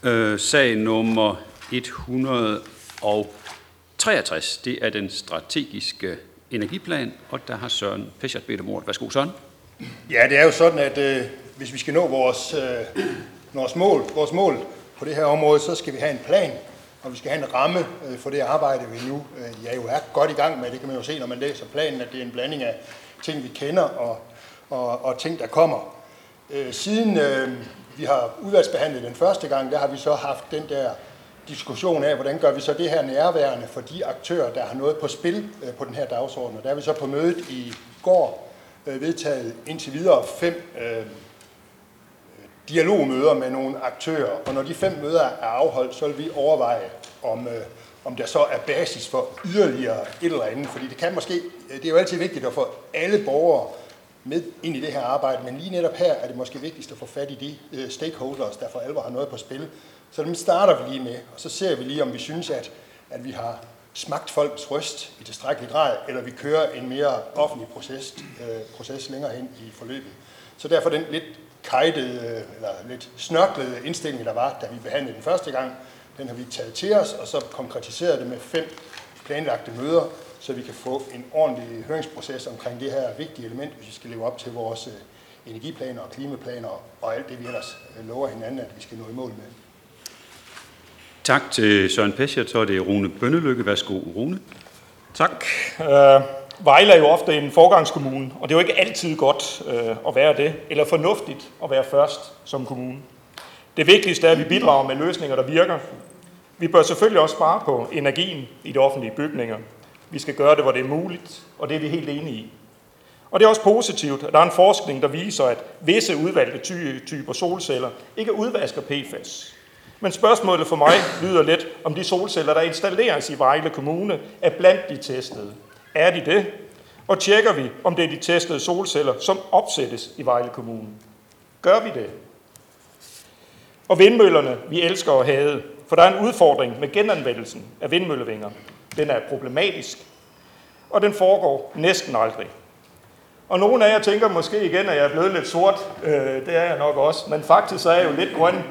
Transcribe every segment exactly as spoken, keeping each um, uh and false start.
Øh, sag nummer et hundrede og treogtres, det er den strategiske energiplan, og der har Søren Peschert bedt om ordet. Værsgo, Søren. Ja, det er jo sådan, at øh, hvis vi skal nå vores, øh, vores, mål, vores mål på det her område, så skal vi have en plan, og vi skal have en ramme øh, for det arbejde, vi nu øh, ja, jo er godt i gang med. Det kan man jo se, når man læser planen, at det er en blanding af ting, vi kender, og, og, og ting, der kommer. Øh, siden øh, vi har udvalgsbehandlet den første gang, der har vi så haft den der diskussion af, hvordan gør vi så det her nærværende for de aktører, der har noget på spil øh, på den her dagsorden. Og der er vi så på mødet i går øh, vedtaget indtil videre fem øh, dialogmøder med nogle aktører. Og når de fem møder er afholdt, så vil vi overveje, om, øh, om der så er basis for yderligere et eller andet. Fordi det kan måske, det er jo altid vigtigt at få alle borgere med ind i det her arbejde, men lige netop her er det måske vigtigst at få fat i de øh, stakeholders, der for alvor har noget på spil. Så dem starter vi lige med, og så ser vi lige, om vi synes, at, at vi har smagt folks røst i tilstrækkelig grad, eller vi kører en mere offentlig proces, øh, proces længere hen i forløbet. Så derfor den lidt kajtede, eller lidt snørklede indstilling, der var, da vi behandlede den første gang, den har vi taget til os, og så konkretiseret det med fem planlagte møder, så vi kan få en ordentlig høringsproces omkring det her vigtige element, hvis vi skal leve op til vores energiplaner og klimaplaner og alt det, vi ellers lover hinanden, at vi skal nå i mål med. Tak til Søren Peschert, så er det Rune Bønnelykke. Værsgo, Rune. Tak. Øh, Vejle er jo ofte en forgangskommune, og det er jo ikke altid godt øh, at være det, eller fornuftigt at være først som kommune. Det vigtigste er, at vi bidrager med løsninger, der virker. Vi bør selvfølgelig også spare på energien i de offentlige bygninger. Vi skal gøre det, hvor det er muligt, og det er vi helt enige i. Og det er også positivt, at der er en forskning, der viser, at visse udvalgte ty- typer solceller ikke udvasker P F A S. Men spørgsmålet for mig lyder lidt, om de solceller, der installeres i Vejle Kommune, er blandt de testede. Er de det? Og tjekker vi, om det er de testede solceller, som opsættes i Vejle Kommune. Gør vi det? Og vindmøllerne, vi elsker at have, for der er en udfordring med genanvendelsen af vindmøllevinger. Den er problematisk, og den foregår næsten aldrig. Og nogle af jer tænker måske igen, at jeg er blevet lidt sort. Øh, det er jeg nok også, men faktisk så er jeg jo lidt grøn.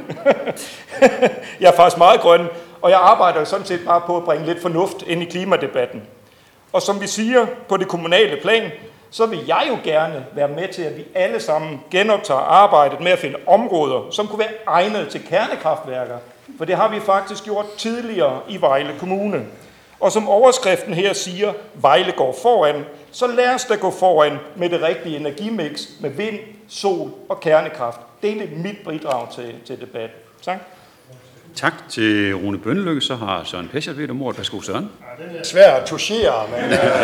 Jeg er faktisk meget grøn, og jeg arbejder jo sådan set bare på at bringe lidt fornuft ind i klimadebatten. Og som vi siger på det kommunale plan, så vil jeg jo gerne være med til, at vi alle sammen genoptager arbejdet med at finde områder, som kunne være egnet til kernekraftværker. For det har vi faktisk gjort tidligere i Vejle Kommune. Og som overskriften her siger, Vejle går foran, så lad os da gå foran med det rigtige energimix med vind, sol og kernekraft. Det er egentlig mit bidrag til, til debatten. Tak. Tak til Rune Bønnelykke, så har Søren Peschert bedt om ordet. Værsgo, Søren. Ja, den er svær at touchere, men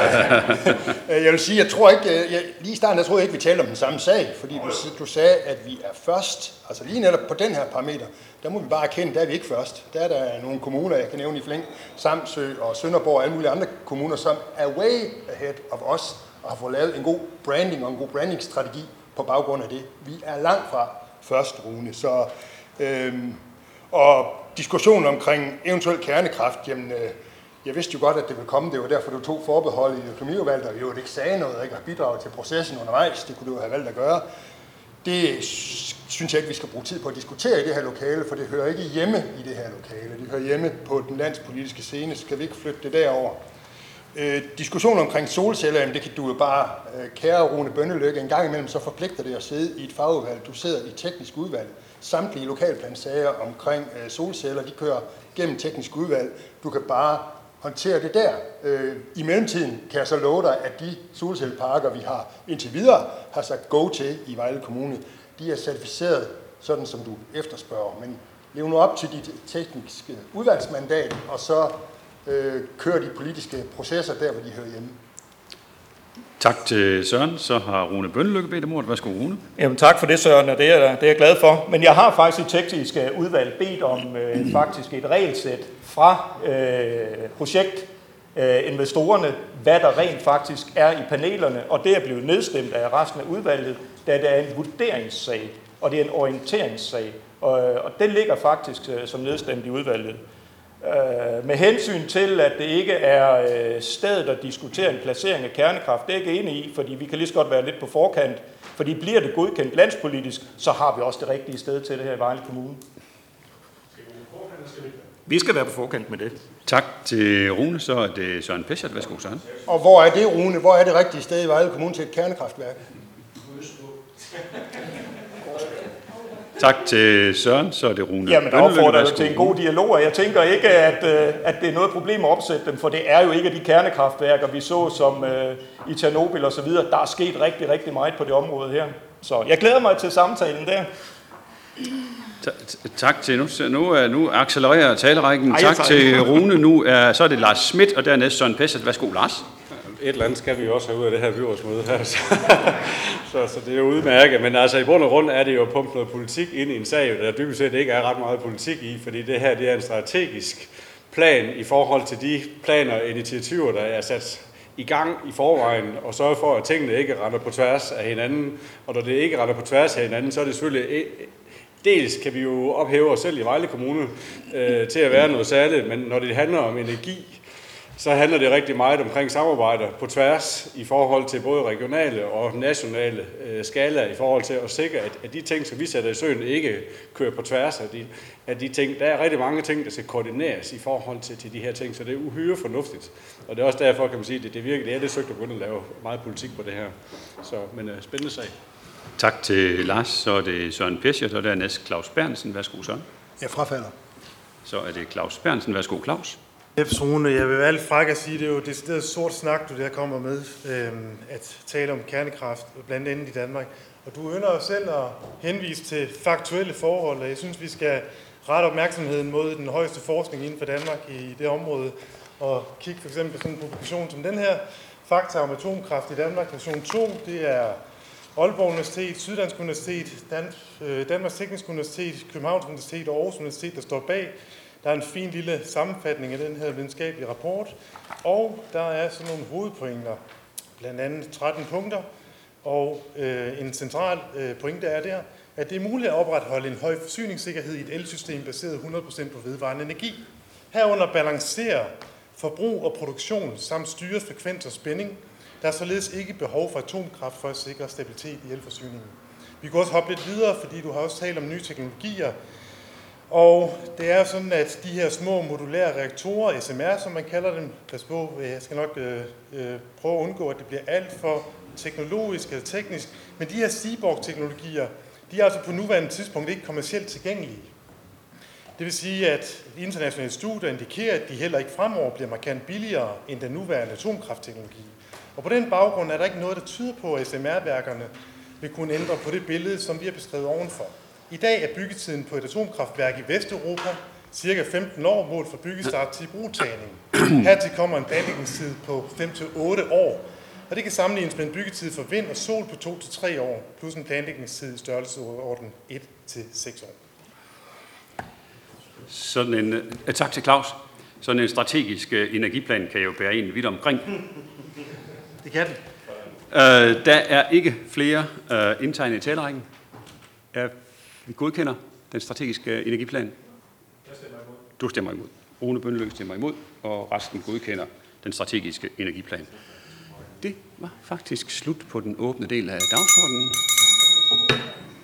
øh, jeg vil sige, jeg tror ikke, jeg, lige i starten, jeg troede ikke, vi talte om den samme sag, fordi du, du sagde, at vi er først, altså lige netop på den her parameter, der må vi bare erkende, der er vi ikke først. Der er der nogle kommuner, jeg kan nævne i Flink, Samsø og Sønderborg og alle mulige andre kommuner, som er way ahead of os og har fået lavet en god branding og en god brandingstrategi på baggrund af det. Vi er langt fra først, Rune. Så, øhm, og diskussionen omkring eventuel kernekraft, jamen, øh, jeg vidste jo godt, at det ville komme. Det var derfor, du tog forbehold i økonomiudvalget, og vi jo ikke sagde noget, og ikke har bidraget til processen undervejs. Det kunne du have valgt at gøre. Det synes jeg ikke, vi skal bruge tid på at diskutere i det her lokale, for det hører ikke hjemme i det her lokale. Det hører hjemme på den landspolitiske scene, så skal vi ikke flytte det derover. Øh, diskussionen omkring solceller, jamen det kan du jo bare, øh, kære Rune Bønnelykke, en gang imellem så forpligter det at sidde i et fagudvalg. Du sidder i teknisk udvalg. Samtlige lokalplansager omkring øh, solceller, de kører gennem teknisk udvalg. Du kan bare håndtere det der. Øh, I mellemtiden kan jeg så love dig, at de solcelleparker, vi har indtil videre, har sagt go til i Vejle Kommune, de er certificeret sådan, som du efterspørger. Men lev nu op til dit tekniske udvalgsmandat, og så øh, kører de politiske processer der, hvor de hører hjemme. Tak til Søren. Så har Rune Bønnelykke bedt om ordet. Værsgo, Rune. Jamen tak for det, Søren, og det er, det er jeg glad for. Men jeg har faktisk i teknisk udvalg bedt om øh, faktisk et regelsæt fra øh, projektinvestorerne, øh, hvad der rent faktisk er i panelerne, og det er blevet nedstemt af resten af udvalget, da det er en vurderingssag, og det er en orienteringssag, og, og det ligger faktisk øh, som nedstemt i udvalget. Øh, med hensyn til, at det ikke er øh, stedet at diskutere en placering af kernekraft, det er jeg ikke enig i, fordi vi kan lige så godt være lidt på forkant, fordi bliver det godkendt landspolitisk, så har vi også det rigtige sted til det her i Vejle Kommune. Vi skal være på forkant med det. Tak til Rune, så er det Søren Peschert. Værsgo, Søren. Og hvor er det, Rune? Hvor er det rigtige sted i Vejle Kommune til et kernekraftværk? Tak til Søren, så er det Rune. Jamen, der opfordrer jeg til en god dialog, og jeg tænker ikke, at, at det er noget problem at opsætte dem, for det er jo ikke de kernekraftværker, vi så som uh, i Tjernobyl og så videre. Der er sket rigtig, rigtig meget på det område her. Så jeg glæder mig til samtalen der. Tak til, nu, nu, nu accelererer talerækken. Ej, tak til Rune. Nu er, så er det Lars Schmidt, og dernæst Søren Peschert. Værsgo, Lars. Et eller andet skal vi jo også have ud af det her byrådsmøde her, så, så, så det er jo udmærket. Men altså i bund og grund er det jo at pumpe noget politik ind i en sag, der dybest set ikke er ret meget politik i, fordi det her det er en strategisk plan i forhold til de planer og initiativer, der er sat i gang i forvejen, og sørge for, at tingene ikke render på tværs af hinanden. Og når det ikke render på tværs af hinanden, så er det selvfølgelig... Dels kan vi jo ophæve os selv i Vejle Kommune øh, til at være noget særligt, men når det handler om energi, så handler det rigtig meget omkring samarbejder på tværs i forhold til både regionale og nationale øh, skalaer i forhold til at sikre, at, at de ting, som vi sætter i søen, ikke kører på tværs af de, af de ting. Der er rigtig mange ting, der skal koordineres i forhold til, til de her ting, så det er uhyre fornuftigt. Og det er også derfor, kan man sige, at det, det virkelig er det søgt at begynde at lave meget politik på det her. Så, men øh, spændende sag. Tak til Lars, så er det Søren Peschert, og dernæst Claus Berntsen. Værsgo, Søren. Jeg frafalder. Så er det Claus Berntsen. Værsgo, Claus. Rune, jeg vil være lidt fræk at sige, det er jo decideret sort snak, du der kommer med, øhm, at tale om kernekraft, blandt andet i Danmark. Og du ynder jo selv at henvise til faktuelle forhold, og jeg synes, vi skal rette opmærksomheden mod den højeste forskning inden for Danmark i det område, og kigge for eksempel på sådan en publikation som den her, Fakta om atomkraft i Danmark, version to, det er Aalborg Universitet, Syddansk Universitet, Dan- øh, Danmarks Tekniske Universitet, Københavns Universitet og Aarhus Universitet, der står bag. Der er en fin lille sammenfatning af den her videnskabelige rapport, og der er sådan nogle hovedpointer, blandt andet tretten punkter, og øh, en central øh, pointe er der, at det er muligt at opretholde en høj forsyningssikkerhed i et elsystem baseret hundrede procent på vedvarende energi. Herunder balancere forbrug og produktion samt styre frekvens og spænding. Der er således ikke behov for atomkraft for at sikre stabilitet i elforsyningen. Vi kan også hoppe lidt videre, fordi du har også talt om nye teknologier. Og det er sådan, at de her små modulære reaktorer, S M R som man kalder dem, pas på, jeg skal nok øh, øh, prøve at undgå, at det bliver alt for teknologisk eller teknisk, men de her Seaborg-teknologier, de er altså på nuværende tidspunkt ikke kommercielt tilgængelige. Det vil sige, at internationale studier indikerer, at de heller ikke fremover bliver markant billigere end den nuværende atomkraftteknologi. Og på den baggrund er der ikke noget, der tyder på, at S M R-værkerne vil kunne ændre på det billede, som vi har beskrevet ovenfor. I dag er byggetiden på et atomkraftværk i Vesteuropa ca. femten år målt for byggestart til brugtagning. Hertil kommer en planlægningstid på fem til otte år, og det kan sammenlignes med en byggetid for vind og sol på to til tre år, plus en planlægningstid i størrelsesorden et til seks år. Sådan en, uh, tak til Claus. Sådan en strategisk uh, energiplan kan jo bære en vidt omkring. Det kan den. Uh, der er ikke flere uh, indtegnet i talerækken. Uh, vi godkender den strategiske uh, energiplan. Jeg stemmer imod. Du stemmer imod. Rune Bønneløv stemmer imod, og resten godkender den strategiske energiplan. Det var faktisk slut på den åbne del af dagsordenen.